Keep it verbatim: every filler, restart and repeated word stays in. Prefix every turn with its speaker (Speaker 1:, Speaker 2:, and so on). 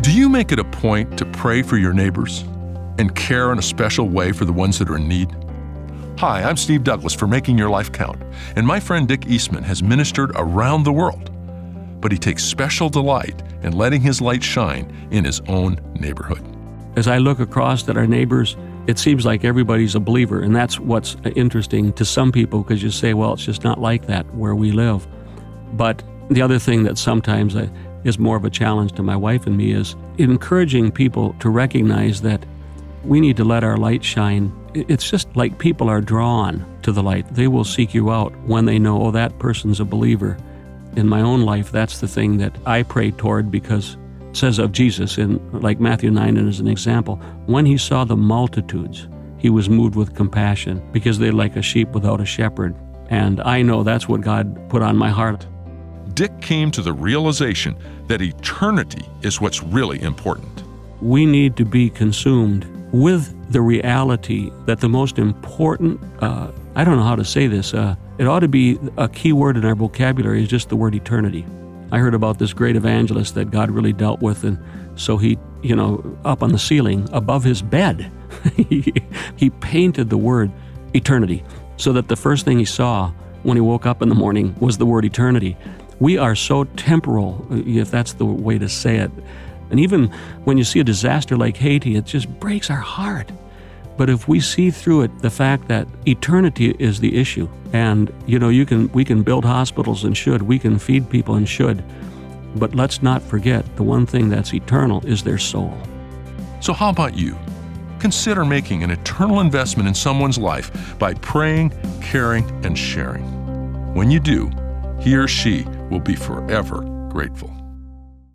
Speaker 1: Do you make it a point to pray for your neighbors and care in a special way for the ones that are in need? Hi, I'm Steve Douglas for Making Your Life Count, and my friend Dick Eastman has ministered around the world, but he takes special delight in letting his light shine in his own neighborhood.
Speaker 2: As I look across at our neighbors, it seems like everybody's a believer, and that's what's interesting to some people, because you say, well, it's just not like that where we live. But the other thing that sometimes I, is more of a challenge to my wife and me is encouraging people to recognize that we need to let our light shine. It's just like people are drawn to the light. They will seek you out when they know, oh, that person's a believer. In my own life, that's the thing that I pray toward, because it says of Jesus in like Matthew nine as an example, when he saw the multitudes, he was moved with compassion because they're like a sheep without a shepherd. And I know that's what God put on my heart.
Speaker 1: Dick came to the realization that eternity is what's really important.
Speaker 2: We need to be consumed with the reality that the most important, uh, I don't know how to say this, uh, it ought to be a key word in our vocabulary is just the word eternity. I heard about this great evangelist that God really dealt with, and so he, you know, up on the ceiling above his bed, he, he painted the word eternity, so that the first thing he saw when he woke up in the morning was the word eternity. We are so temporal, if that's the way to say it. And even when you see a disaster like Haiti, it just breaks our heart. But if we see through it the fact that eternity is the issue, and you know, you can we can build hospitals and should, we can feed people and should, but let's not forget the one thing that's eternal is their soul.
Speaker 1: So how about you? Consider making an eternal investment in someone's life by praying, caring, and sharing. When you do, he or she will be forever grateful.